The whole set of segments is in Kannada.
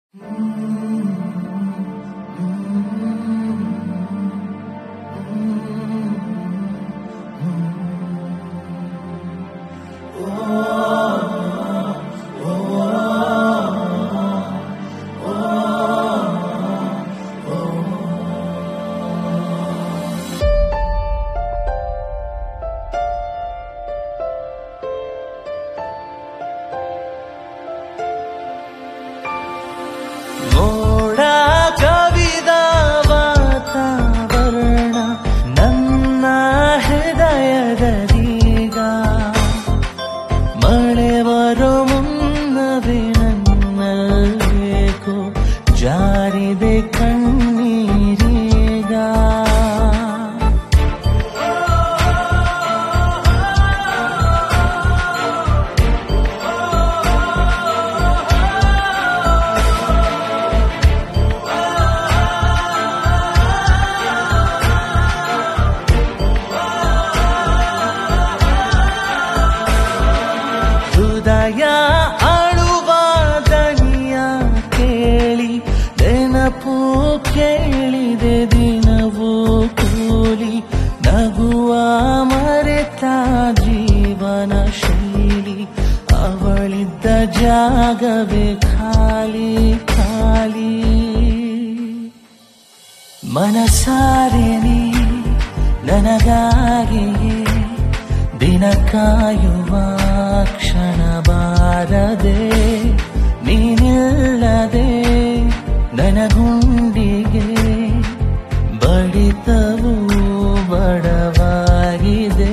ಮೋಡ ಕವಿದ ವಾತಾವರಣ ನನ್ನ ಹೃದಯದೀಗ ಮಳೆ ಬರೋ ಮುನ್ನವೇ ನನ್ನಲ್ಲೇಕೋ ಜಾರಿದೆ ಕಣ್ಣೀರೀಗ ಹೃದಯ ಆಳುವ ದನಿಯ ಕೇಳಿ ನೆನಪು ಕೇಳಿದೆ ದಿನವೂ ಕೂಲಿ ನಗುವ ಮರೆತ ಜೀವನ ಶೈಲಿ ಅವಳಿದ್ದ ಜಾಗವೇ ಖಾಲಿ ಖಾಲಿ ಮನಸಾರೆ ನೀ ನನಗಾಗಿಯೇ ದಿನ ಕಾಯುವ ಕ್ಷಣ ಬಾರದೆ ನೀನಿಲ್ಲದೆ ನನಗುಂಡಿಗೆ ಬಡಿತವು ಬಡವಾಗಿದೆ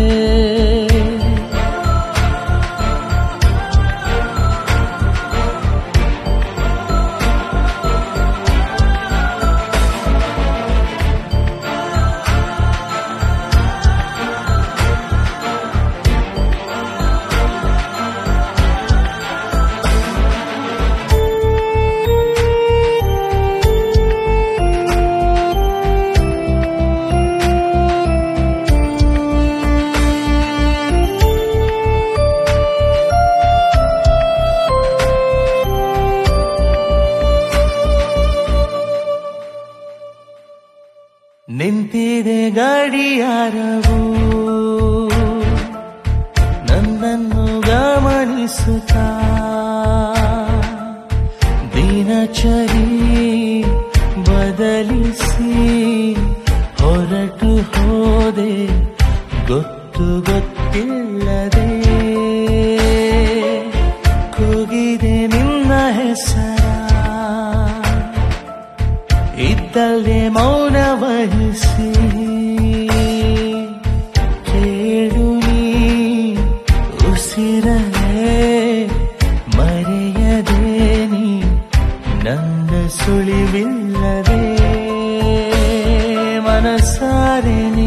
ನಿಂತಿದೆ ಗಡಿಯಾರವು ನನ್ನನ್ನು ಗಮನಿಸುತ್ತಾ ದಿನಚರಿ ಬದಲಿಸಿ ಹೊರಟು ಹೋದೆ ಗೊತ್ತು ಗೊತ್ತಿಲ್ಲದೆ ಕೂಗಿದೆ ನಿನ್ನ ಹೆಸರ ಇದ್ದಲ್ಲೇ ಮೌನ ವಹಿಸಿ ಕೇಳು ನೀ ಉಸಿರಲೇ ಮರೆಯದೆ ನೀ ನನ್ನ ಸುಳಿವಿಲ್ಲದೆ ಮನಸಾರೆ ನೀ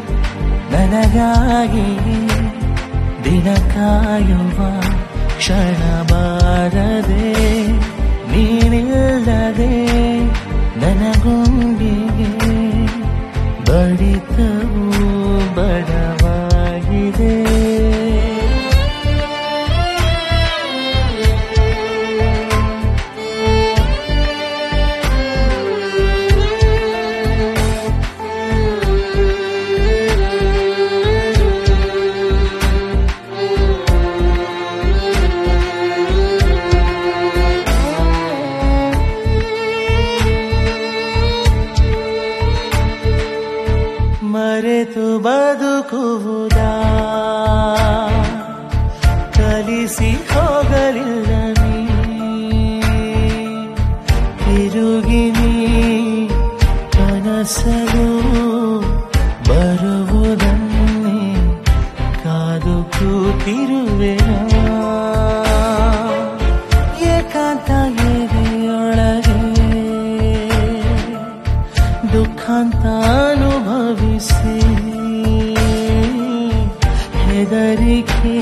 ನನಗಾಗಿ ದಿನ ಕಾಯುವ ಕ್ಷಣ ಬಾರದೆ ನೀನಿಲ್ಲದೆ ನನಗುಂಡಿಗೆ ಬಡಿತವು ಬಡವಾಗಿದೆ ಮರೆತು ಬದುಕುವುದಾ ಕಲಿಸಿ ಹೋಗಲಿಲ್ಲ ನೀ ತಿರುಗಿ ನೀ ಕನಸಲು ಬರುವುದನ್ನೇ ಕಾದು ಕೂತಿರುವೆನಾ ಏಕಾಂತ ಎದೆಯೊಳಗೆ ದುಃಖಾಂತ ಅನುಭವಿಸಿ ಹೆದರಿಕೆ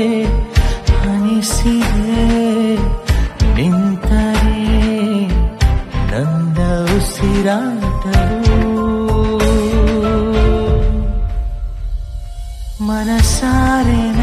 ಅನಿಸಿದೆ ನಿಂತರೆ ನಂದ ಉಸಿರಾಟವು ಮನಸಾರೆ